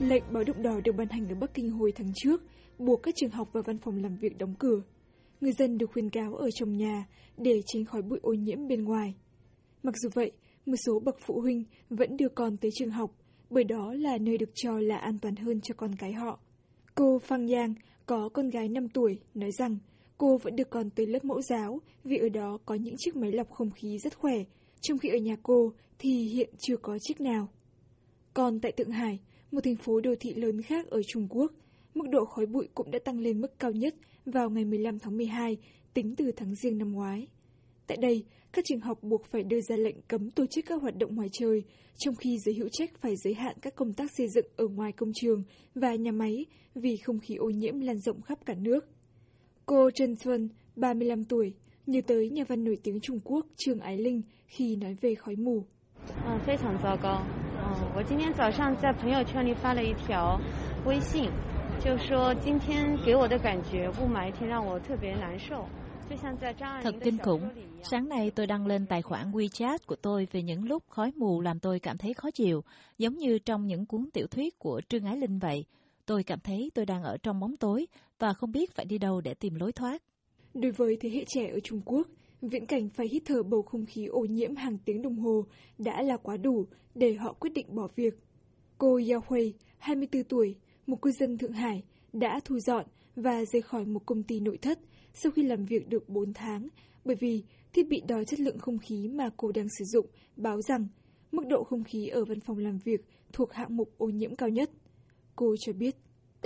Lệnh báo động đỏ được ban hành ở Bắc Kinh hồi tháng trước, buộc các trường học và văn phòng làm việc đóng cửa. Người dân được khuyến cáo ở trong nhà để tránh khói bụi ô nhiễm bên ngoài. Mặc dù vậy, một số bậc phụ huynh vẫn đưa con tới trường học, bởi đó là nơi được cho là an toàn hơn cho con cái họ. Cô Phang Yang có con gái 5 tuổi, nói rằng cô vẫn đưa con tới lớp mẫu giáo vì ở đó có những chiếc máy lọc không khí rất khỏe, trong khi ở nhà cô thì hiện chưa có chiếc nào. Còn tại Thượng Hải, một thành phố đô thị lớn khác ở Trung Quốc, mức độ khói bụi cũng đã tăng lên mức cao nhất vào ngày 15 tháng 12, tính từ tháng Giêng năm ngoái. Tại đây, các trường học buộc phải đưa ra lệnh cấm tổ chức các hoạt động ngoài trời, trong khi giới hữu trách phải giới hạn các công tác xây dựng ở ngoài công trường và nhà máy vì không khí ô nhiễm lan rộng khắp cả nước. Cô Trần Xuân, 35 tuổi, nhớ tới nhà văn nổi tiếng Trung Quốc Trương Ái Linh khi nói về khói mù. 非常糟糕。我今天早上在朋友圈里发了一条微信，就说今天给我的感觉雾霾天让我特别难受。 Thật kinh khủng. Sáng nay tôi đăng lên tài khoản WeChat của tôi về những lúc khói mù làm tôi cảm thấy khó chịu, giống như trong những cuốn tiểu thuyết của Trương Ái Linh vậy. Tôi cảm thấy tôi đang ở trong bóng tối và không biết phải đi đâu để tìm lối thoát. Đối với thế hệ trẻ ở Trung Quốc, viễn cảnh phải hít thở bầu không khí ô nhiễm hàng tiếng đồng hồ đã là quá đủ để họ quyết định bỏ việc. Cô Yao Hui, 24 tuổi, một cư dân Thượng Hải, đã thu dọn và rời khỏi một công ty nội thất sau khi làm việc được 4 tháng, bởi vì thiết bị đo chất lượng không khí mà cô đang sử dụng báo rằng mức độ không khí ở văn phòng làm việc thuộc hạng mục ô nhiễm cao nhất. Cô cho biết.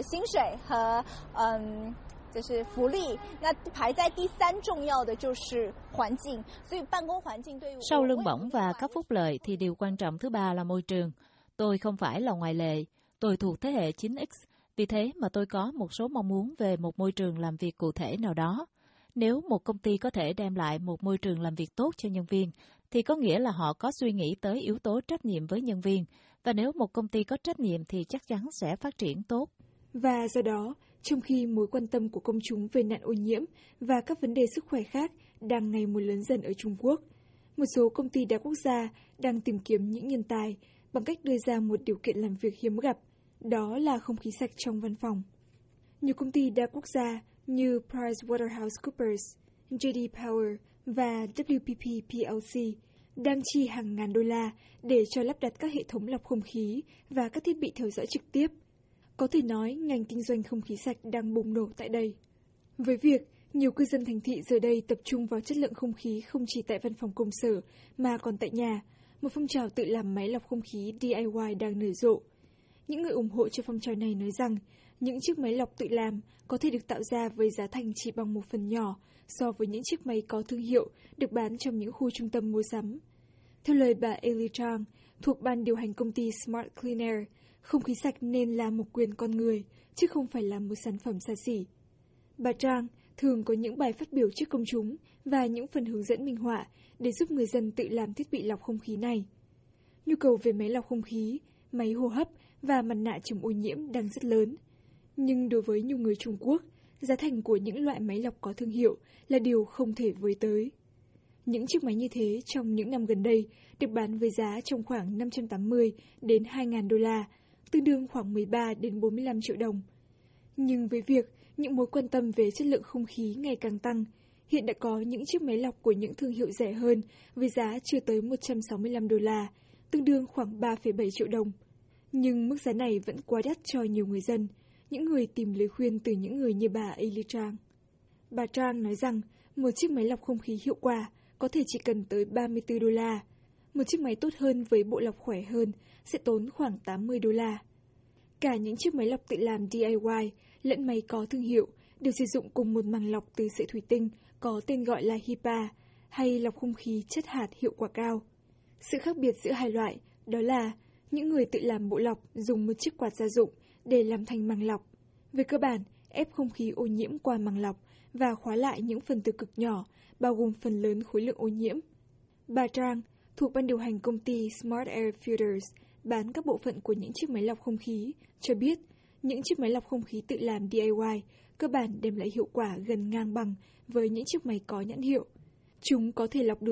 Sau lương bổng và các phúc lợi thì điều quan trọng thứ ba là môi trường. Tôi không phải là ngoại lệ, tôi thuộc thế hệ 9X, vì thế mà tôi có một số mong muốn về một môi trường làm việc cụ thể nào đó. Nếu một công ty có thể đem lại một môi trường làm việc tốt cho nhân viên, thì có nghĩa là họ có suy nghĩ tới yếu tố trách nhiệm với nhân viên, và nếu một công ty có trách nhiệm thì chắc chắn sẽ phát triển tốt. Và do đó, trong khi mối quan tâm của công chúng về nạn ô nhiễm và các vấn đề sức khỏe khác đang ngày một lớn dần ở Trung Quốc, một số công ty đa quốc gia đang tìm kiếm những nhân tài bằng cách đưa ra một điều kiện làm việc hiếm gặp, đó là không khí sạch trong văn phòng. Nhiều công ty đa quốc gia như PricewaterhouseCoopers, JD Power và WPP PLC đang chi hàng ngàn đô la để cho lắp đặt các hệ thống lọc không khí và các thiết bị theo dõi trực tiếp. Có thể nói ngành kinh doanh không khí sạch đang bùng nổ tại đây. Với việc nhiều cư dân thành thị giờ đây tập trung vào chất lượng không khí không chỉ tại văn phòng công sở mà còn tại nhà, một phong trào tự làm máy lọc không khí DIY đang nở rộ. Những người ủng hộ cho phong trào này nói rằng những chiếc máy lọc tự làm có thể được tạo ra với giá thành chỉ bằng một phần nhỏ so với những chiếc máy có thương hiệu được bán trong những khu trung tâm mua sắm. Theo lời bà Ellie Chang, thuộc ban điều hành công ty Smart Clean Air, không khí sạch nên là một quyền con người, chứ không phải là một sản phẩm xa xỉ. Bà Chang thường có những bài phát biểu trước công chúng và những phần hướng dẫn minh họa để giúp người dân tự làm thiết bị lọc không khí này. Nhu cầu về máy lọc không khí, máy hô hấp và mặt nạ chống ô nhiễm đang rất lớn. Nhưng đối với nhiều người Trung Quốc, giá thành của những loại máy lọc có thương hiệu là điều không thể với tới. Những chiếc máy như thế trong những năm gần đây được bán với giá trong khoảng 580 đến 2.000 đô la, tương đương khoảng 13 đến 45 triệu đồng. Nhưng với việc những mối quan tâm về chất lượng không khí ngày càng tăng, hiện đã có những chiếc máy lọc của những thương hiệu rẻ hơn với giá chưa tới 165 đô la, tương đương khoảng 3,7 triệu đồng. Nhưng mức giá này vẫn quá đắt cho nhiều người dân, những người tìm lời khuyên từ những người như bà Ellie Chang. Bà Chang nói rằng một chiếc máy lọc không khí hiệu quả có thể chỉ cần tới 34 đô la. Một chiếc máy tốt hơn với bộ lọc khỏe hơn sẽ tốn khoảng 80 đô la. Cả những chiếc máy lọc tự làm DIY lẫn máy có thương hiệu đều sử dụng cùng một màng lọc từ sợi thủy tinh có tên gọi là HEPA hay lọc không khí chất hạt hiệu quả cao. Sự khác biệt giữa hai loại đó là những người tự làm bộ lọc dùng một chiếc quạt gia dụng để làm thành màng lọc. Về cơ bản, ép không khí ô nhiễm qua màng lọc và khóa lại những phần tử cực nhỏ, bao gồm phần lớn khối lượng ô nhiễm. Bà Trang, thuộc ban điều hành công ty Smart Air Filters, bán các bộ phận của những chiếc máy lọc không khí, cho biết những chiếc máy lọc không khí tự làm DIY cơ bản đem lại hiệu quả gần ngang bằng với những chiếc máy có nhãn hiệu. Chúng có thể lọc được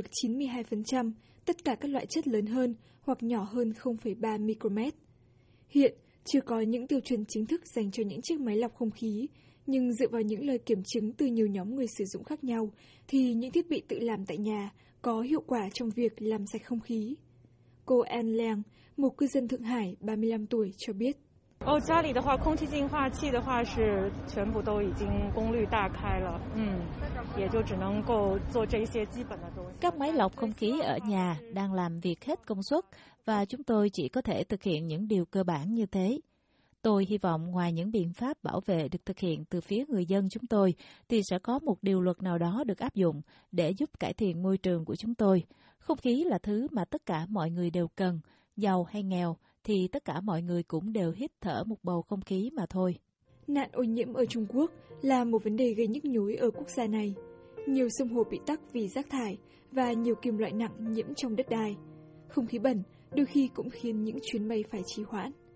92% tất cả các loại chất lớn hơn hoặc nhỏ hơn 0,3 micromet. Hiện, Chưa có những tiêu chuẩn chính thức dành cho những chiếc máy lọc không khí, nhưng dựa vào những lời kiểm chứng từ nhiều nhóm người sử dụng khác nhau, thì những thiết bị tự làm tại nhà có hiệu quả trong việc làm sạch không khí. Cô An Lang, một cư dân Thượng Hải 35 tuổi cho biết. 家里的话，空气净化器的话是全部都已经功率大开了，也就只能够做这些基本的东西。 Các máy lọc không khí ở nhà đang làm việc hết công suất và chúng tôi chỉ có thể thực hiện những điều cơ bản như thế. Tôi hy vọng ngoài những biện pháp bảo vệ được thực hiện từ phía người dân chúng tôi, thì sẽ có một điều luật nào đó được áp dụng để giúp cải thiện môi trường của chúng tôi. Không khí là thứ mà tất cả mọi người đều cần, giàu hay nghèo, thì tất cả mọi người cũng đều hít thở một bầu không khí mà thôi. Nạn ô nhiễm ở Trung Quốc là một vấn đề gây nhức nhối ở quốc gia này. Nhiều sông hồ bị tắc vì rác thải và nhiều kim loại nặng nhiễm trong đất đai. Không khí bẩn đôi khi cũng khiến những chuyến bay phải trì hoãn.